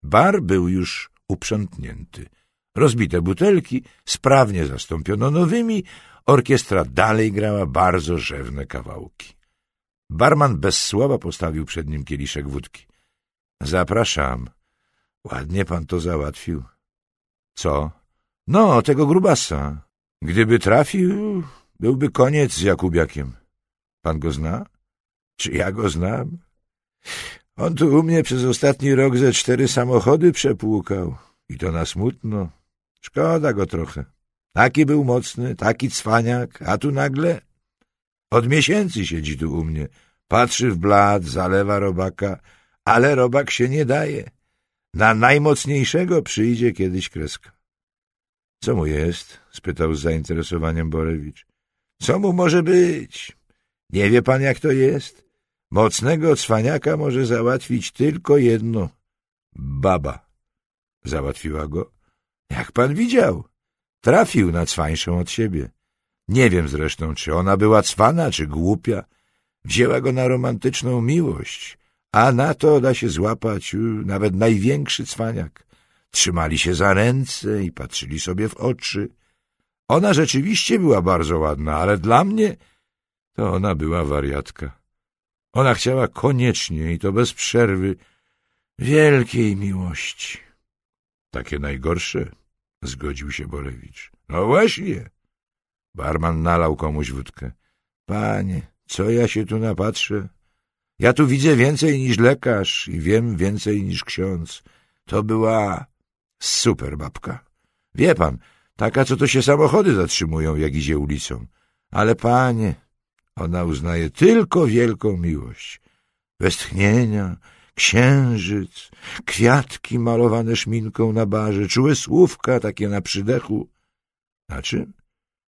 Bar był już uprzątnięty. Rozbite butelki sprawnie zastąpiono nowymi, orkiestra dalej grała bardzo rzewne kawałki. Barman bez słowa postawił przed nim kieliszek wódki. — Zapraszam. Ładnie pan to załatwił. — Co? — No, tego grubasa. Gdyby trafił, byłby koniec z Jakubiakiem. Pan go zna? Czy ja go znam? On tu u mnie przez ostatni rok ze 4 samochody przepłukał. I to na smutno. Szkoda go trochę. Taki był mocny, taki cwaniak, a tu nagle... Od miesięcy siedzi tu u mnie. Patrzy w blat, zalewa robaka, ale robak się nie daje. Na najmocniejszego przyjdzie kiedyś kreska. — Co mu jest? — spytał z zainteresowaniem Borewicz. — Co mu może być? Nie wie pan, jak to jest? Mocnego cwaniaka może załatwić tylko jedno. Baba. Załatwiła go. Jak pan widział. Trafił na cwańszą od siebie. Nie wiem zresztą, czy ona była cwana, czy głupia. Wzięła go na romantyczną miłość, a na to da się złapać nawet największy cwaniak. Trzymali się za ręce i patrzyli sobie w oczy. Ona rzeczywiście była bardzo ładna, ale dla mnie to ona była wariatka. Ona chciała koniecznie i to bez przerwy wielkiej miłości. Takie najgorsze, zgodził się Borewicz. No właśnie. Barman nalał komuś wódkę. Panie, co ja się tu napatrzę? Ja tu widzę więcej niż lekarz i wiem więcej niż ksiądz. To była super babka. Wie pan, taka, co to się samochody zatrzymują, jak idzie ulicą. Ale panie, ona uznaje tylko wielką miłość. Westchnienia, księżyc, kwiatki malowane szminką na barze, czułe słówka takie na przydechu. Na czym?